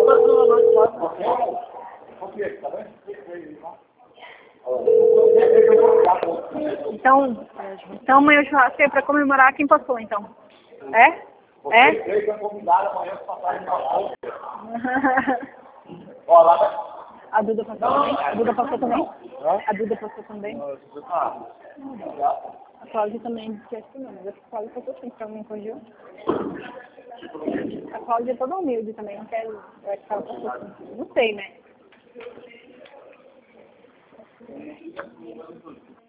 Então amanhã o churrasco é pra comemorar quem passou, então. É? É? A Duda passou também? A Duda passou também? A Duda passou também? A Cláudia também disse que acho que não, mas acho que a Cláudia passou sim, pra mim corrigiu. A Cláudia é toda humilde também, não quero. Eu acho que ela passou sim. Não sei, né?